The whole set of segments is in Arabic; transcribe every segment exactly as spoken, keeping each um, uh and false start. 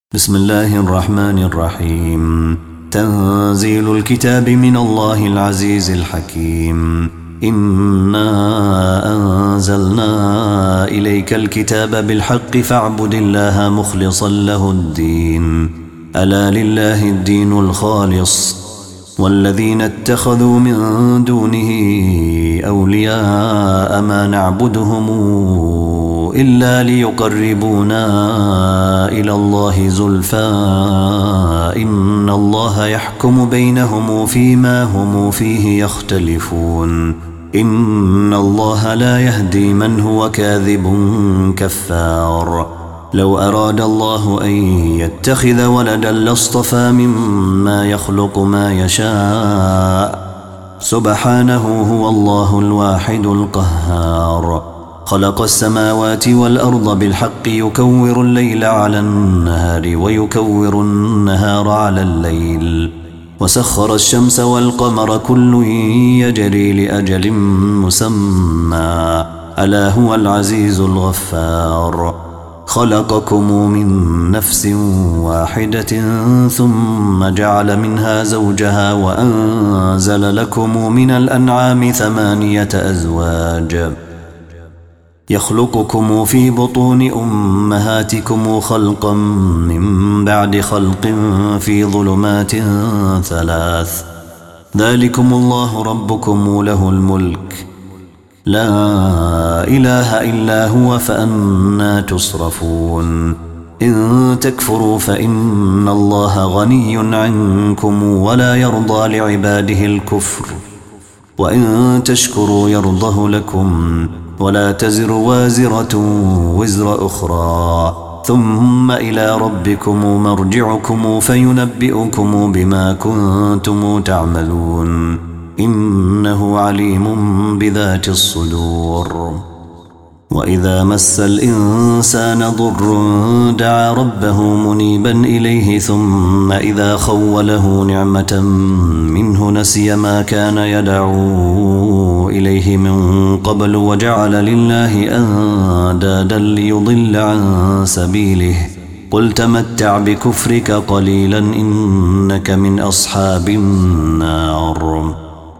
بسم الله الرحمن الرحيم. تنزيل الكتاب من الله العزيز الحكيم. إنا أنزلنا إليك الكتاب بالحق فاعبد الله مخلصا له الدين. ألا لله الدين الخالص والذين اتخذوا من دونه أولياء ما نعبدهم إلا ليقربونا إلى الله زلفى إن الله يحكم بينهم فيما هم فيه يختلفون. إن الله لا يهدي من هو كاذب كفار. لو أراد الله أن يتخذ ولدا لاصطفى مما يخلق ما يشاء سبحانه هو الله الواحد القهار. خلق السماوات والأرض بالحق يكور الليل على النهار ويكور النهار على الليل وسخر الشمس والقمر كل يجري لأجل مسمى ألا هو العزيز الغفار. خلقكم من نفس واحدة ثم جعل منها زوجها وأنزل لكم من الأنعام ثمانية أزواج يخلقكم في بطون أمهاتكم خلقا من بعد خلق في ظلمات ثلاث ذلكم الله ربكم له الملك لا إله إلا هو فأنى تصرفون. إن تكفروا فإن الله غني عنكم ولا يرضى لعباده الكفر وإن تشكروا يرضه لكم ولا تزر وازرة وزر أخرى ثم إلى ربكم مرجعكم فينبئكم بما كنتم تعملون إنه عليم بذات الصدور. وإذا مس الإنسان ضر دعا ربه منيبا إليه ثم إذا خوله نعمة منه نسي ما كان يدعو إليه من قبل وجعل لله أندادا ليضل عن سبيله قل تمتع بكفرك قليلا إنك من أصحاب النار.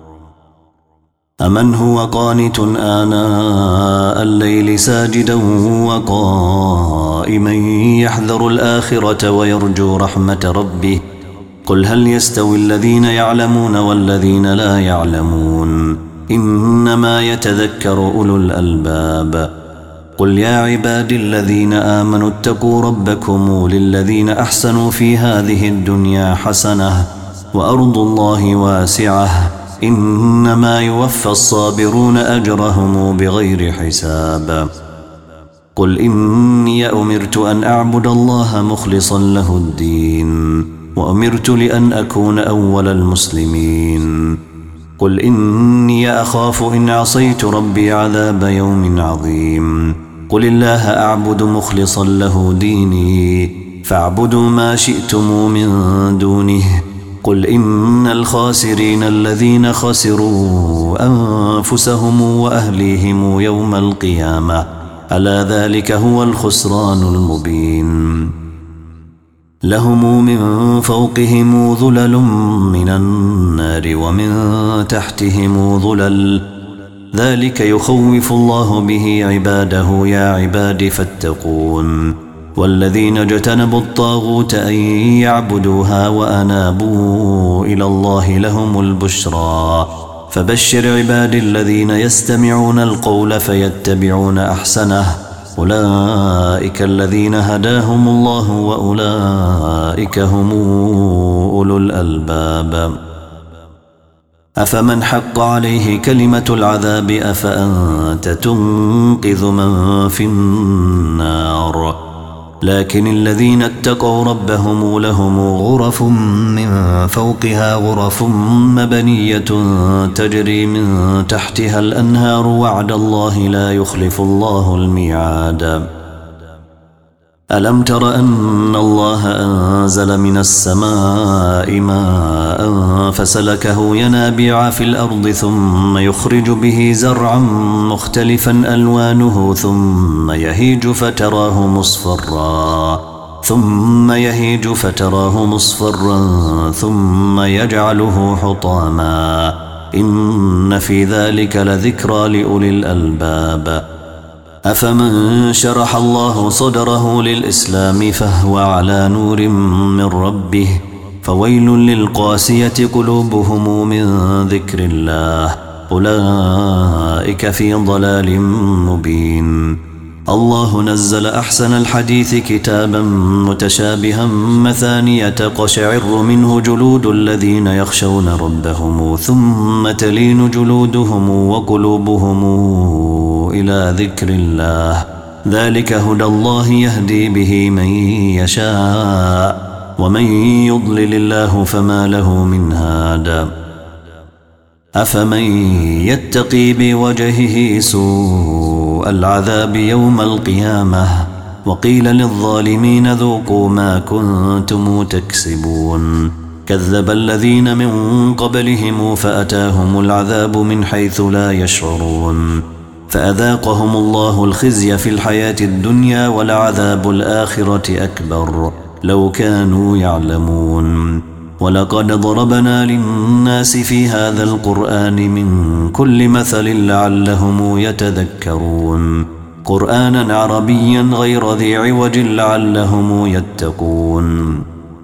أمن هو قانت آناء الليل ساجدا وقائما يحذر الآخرة ويرجو رحمة ربه قل هل يستوي الذين يعلمون والذين لا يعلمون إنما يتذكر أولو الألباب. قل يا عبادي الذين آمنوا اتقوا ربكم للذين أحسنوا في هذه الدنيا حسنة وأرض الله واسعة إنما يوفى الصابرون أجرهم بغير حساب. قل إني أمرت أن أعبد الله مخلصا له الدين وأمرت لأن أكون أول المسلمين. قل إني أخاف إن عصيت ربي عذاب يوم عظيم. قل الله أعبد مخلصا له ديني فاعبدوا ما شئتم من دونه. قل إن الخاسرين الذين خسروا أنفسهم وأهليهم يوم القيامة ألا ذلك هو الخسران المبين. لهم من فوقهم ظلل من النار ومن تحتهم ظلل ذلك يخوف الله به عباده يا عباد فاتقون. والذين اجتنبوا الطاغوت أن يعبدوها وأنابوا إلى الله لهم البشرى فبشر عباد الذين يستمعون القول فيتبعون أحسنه أولئك الذين هداهم الله وأولئك هم أولو الألباب. أفمن حق عليه كلمة العذاب أفأنت تنقذ من في النار. لكن الذين اتقوا ربهم لهم غرف من فوقها غرف مبنية تجري من تحتها الأنهار وعد الله لا يخلف الله الميعاد. ألم تر أن الله أنزل من السماء ماء فسلكه ينابيع في الأرض ثم يخرج به زرعا مختلفا ألوانه ثم يهيج فتراه مصفرا ثم يهيج فتراه مصفرا ثم يجعله حطاما إن في ذلك لذكرى لأولي الألباب أفمن شرح الله صدره للإسلام فهو على نور من ربه فويل للقاسية قلوبهم من ذكر الله أولئك في ضلال مبين الله نزل أحسن الحديث كتابا متشابها مثانية تقشعر منه جلود الذين يخشون ربهم ثم تلين جلودهم وقلوبهم إلى ذكر الله ذلك هدى الله يهدي به من يشاء ومن يضلل الله فما له من هاد أفمن يتقي بوجهه سوء العذاب يوم القيامة وقيل للظالمين ذوقوا ما كنتم تكسبون كذب الذين من قبلهم فأتاهم العذاب من حيث لا يشعرون فأذاقهم الله الخزي في الحياة الدنيا ولعذاب الآخرة أكبر لو كانوا يعلمون ولقد ضربنا للناس في هذا القرآن من كل مثل لعلهم يتذكرون قرآنا عربيا غير ذي عوج لعلهم يتقون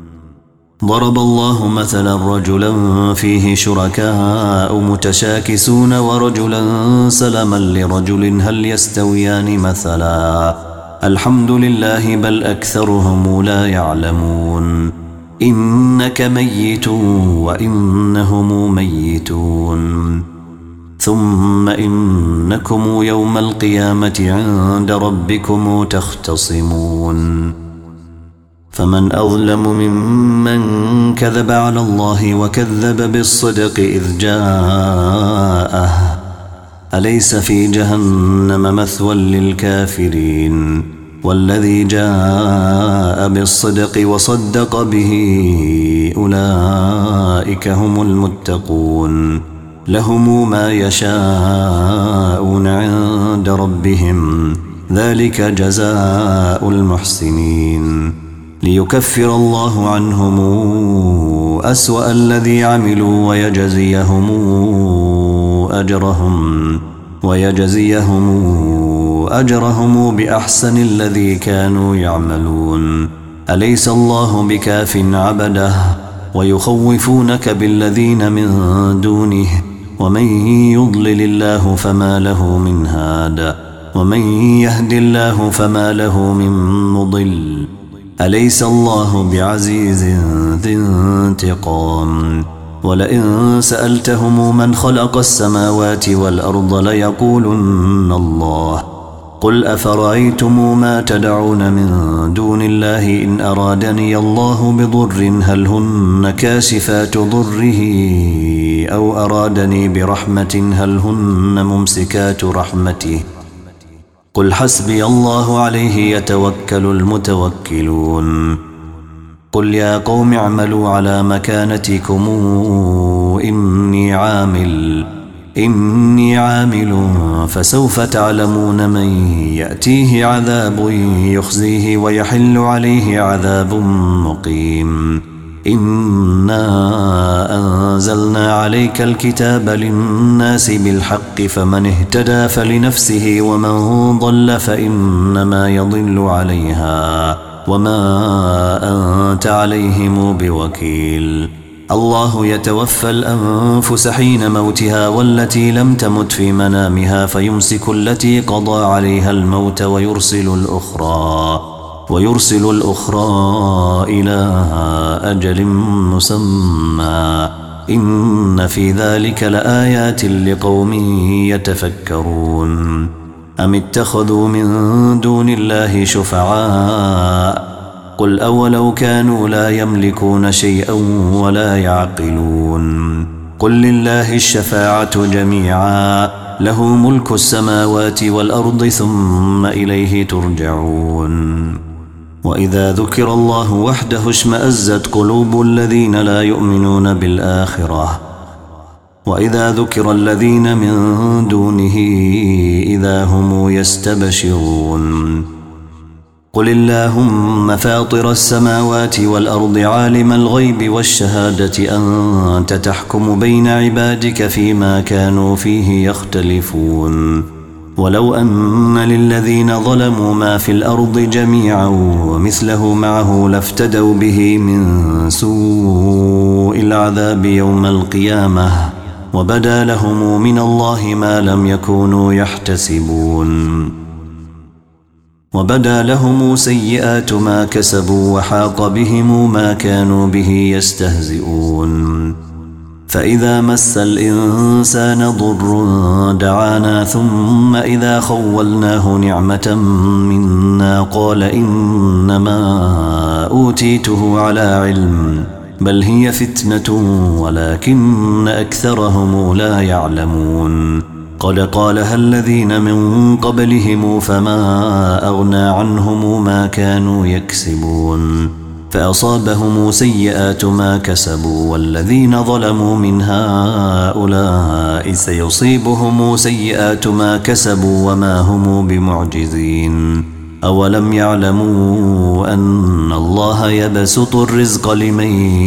ضرب الله مثلا رجلا فيه شركاء متشاكسون ورجلا سلما لرجل هل يستويان مثلا الحمد لله بل أكثرهم لا يعلمون إنك ميت وإنهم ميتون ثم إنكم يوم القيامة عند ربكم تختصمون فمن أظلم ممن كذب على الله وكذب بالصدق إذ جاءه أليس في جهنم مثوى للكافرين والذي جاء بالصدق وصدق به أولئك هم المتقون لهم ما يشاءون عند ربهم ذلك جزاء المحسنين ليكفر الله عنهم أسوأ الذي عملوا ويجزيهم أجرهم ويجزيهم أجرهم بأحسن الذي كانوا يعملون أليس الله بكاف عبده ويخوفونك بالذين من دونه ومن يضلل الله فما له من هاد ومن يهد الله فما له من مضل أليس الله بعزيز ذي انتقام ولئن سألتهم من خلق السماوات والأرض ليقولن الله قل أفرأيتم ما تدعون من دون الله إن أرادني الله بضر هل هن كاشفات ضره أو أرادني برحمة هل هن ممسكات رحمته قل حسبي الله عليه يتوكل المتوكلون قل يا قوم اعملوا على مكانتكم إني عامل إني عامل فسوف تعلمون من يأتيه عذاب يخزيه ويحل عليه عذاب مقيم إنا أنزلنا عليك الكتاب للناس بالحق فمن اهتدى فلنفسه ومن ضل فإنما يضل عليها وما أنت عليهم بوكيل الله يتوفى الأنفس حين موتها والتي لم تمت في منامها فيمسك التي قضى عليها الموت ويرسل الأخرى ويرسل الأخرى إلى أجل مسمى إن في ذلك لآيات لقوم يتفكرون أم اتخذوا من دون الله شفعاء قل أولو كانوا لا يملكون شيئا ولا يعقلون قل لله الشفاعة جميعا له ملك السماوات والأرض ثم إليه ترجعون وإذا ذكر الله وحده اشمأزت قلوب الذين لا يؤمنون بالآخرة وإذا ذكر الذين من دونه إذا هم يستبشرون قل اللهم فاطر السماوات والأرض عالم الغيب والشهادة أنت تحكم بين عبادك فيما كانوا فيه يختلفون ولو أن للذين ظلموا ما في الأرض جميعا ومثله معه لافتدوا به من سوء العذاب يوم القيامة وبدا لهم من الله ما لم يكونوا يحتسبون وبدا لهم سيئات ما كسبوا وحاق بهم ما كانوا به يستهزئون فإذا مس الإنسان ضر دعانا ثم إذا خولناه نعمة منا قال إنما أوتيته على علم بل هي فتنة ولكن أكثرهم لا يعلمون قد قالها الذين من قبلهم فما أغنى عنهم ما كانوا يكسبون فأصابهم سيئات ما كسبوا والذين ظلموا من هؤلاء سيصيبهم سيئات ما كسبوا وما هم بمعجزين أولم يعلموا أن الله يبسط الرزق لمن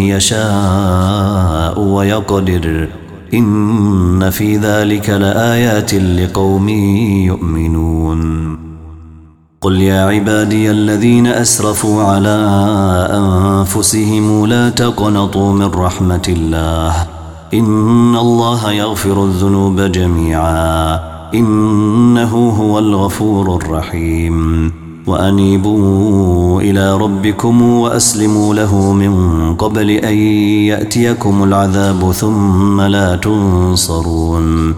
يشاء ويقدر إن في ذلك لآيات لقوم يؤمنون قل يا عبادي الذين أسرفوا على أنفسهم لا تقنطوا من رحمة الله إن الله يغفر الذنوب جميعا إنه هو الغفور الرحيم وأنيبوا إلى ربكم وأسلموا له من قبل أن يأتيكم العذاب ثم لا تنصرون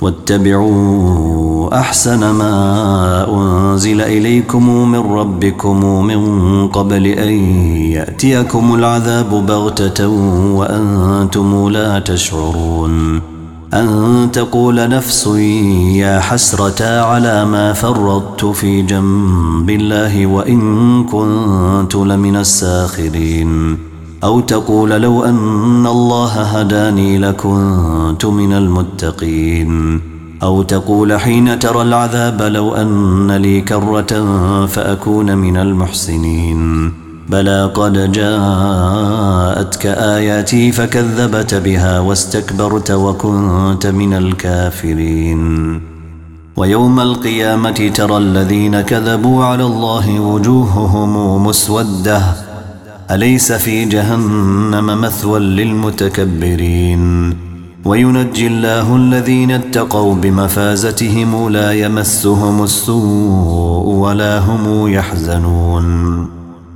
واتبعوا أحسن ما أنزل إليكم من ربكم من قبل أن يأتيكم العذاب بغتة وأنتم لا تشعرون أن تقول نفس يا حسرة على ما فرطت في جنب الله وإن كنت لمن الساخرين أو تقول لو أن الله هداني لكنت من المتقين أو تقول حين ترى العذاب لو أن لي كرة فأكون من المحسنين بلى قد جاءتك آياتي فكذبت بها واستكبرت وكنت من الكافرين ويوم القيامة ترى الذين كذبوا على الله وجوههم مسودة أليس في جهنم مثوى للمتكبرين وينجي الله الذين اتقوا بمفازتهم لا يمسهم السوء ولا هم يحزنون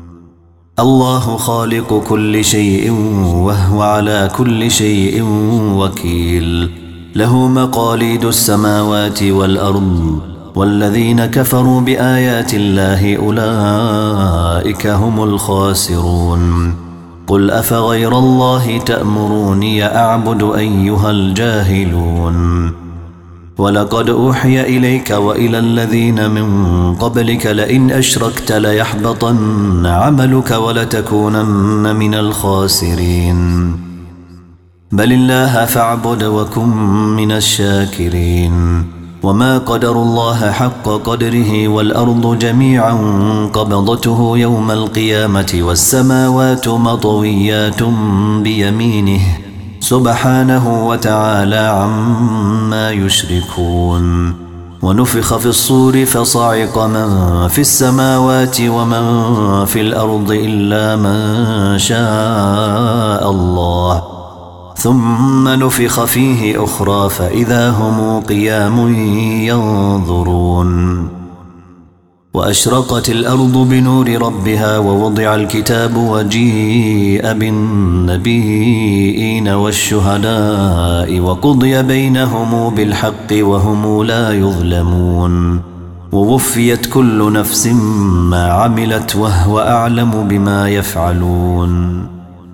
الله خالق كل شيء وهو على كل شيء وكيل له مقاليد السماوات والأرض والذين كفروا بآيات الله أولئك هم الخاسرون قل أفغير الله تأمروني أعبد أيها الجاهلون ولقد أوحي إليك وإلى الذين من قبلك لئن أشركت ليحبطن عملك ولتكونن من الخاسرين بل الله فاعبد وكن من الشاكرين وما قدر الله حق قدره والأرض جميعا قبضته يوم القيامة والسماوات مطويات بيمينه سبحانه وتعالى عما يشركون ونفخ في الصور فصعق من في السماوات ومن في الأرض إلا من شاء الله ثم نفخ فيه أخرى فإذا هم قيام ينظرون وأشرقت الأرض بنور ربها ووضع الكتاب وجيء بالنبيين والشهداء وقضي بينهم بالحق وهم لا يظلمون ووفيت كل نفس ما عملت وهو أعلم بما يفعلون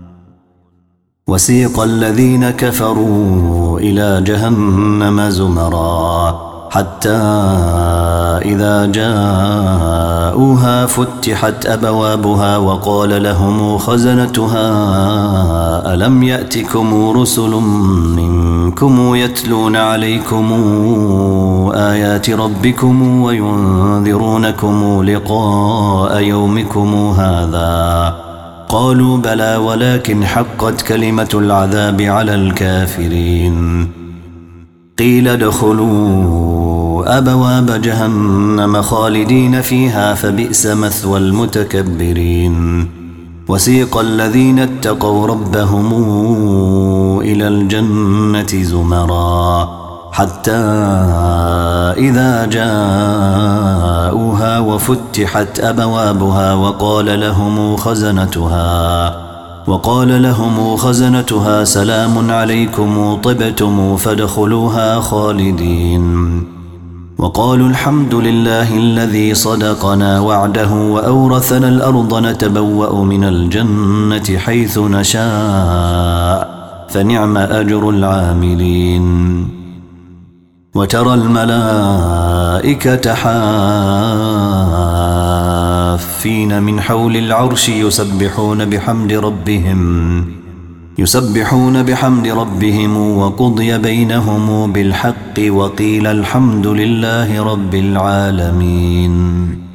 وسيق الذين كفروا إلى جهنم زمرا حتى إذا جاءوها فتحت أبوابها وقال لهم خزنتها ألم يأتكم رسل منكم يتلون عليكم آيات ربكم وينذرونكم لقاء يومكم هذا؟ قالوا بلى ولكن حقت كلمة العذاب على الكافرين. قيل ادخلوا أبواب جهنم خالدين فيها فبئس مثوى المتكبرين. وسيق الذين اتقوا ربهم إلى الجنة زمرا حتى إذا جاءوها وفتحت أبوابها وقال لهم خزنتها وقال لهم خزنتها سلام عليكم طبتم فادخلوها خالدين. وقالوا الحمد لله الذي صدقنا وعده وأورثنا الأرض نتبوأ من الجنة حيث نشاء فنعم أجر العاملين. وترى الملائكة حافين من حول العرش يسبحون بحمد ربهم يسبحون بحمد ربهم وقضي بينهم بالحق وقيل الحمد لله رب العالمين.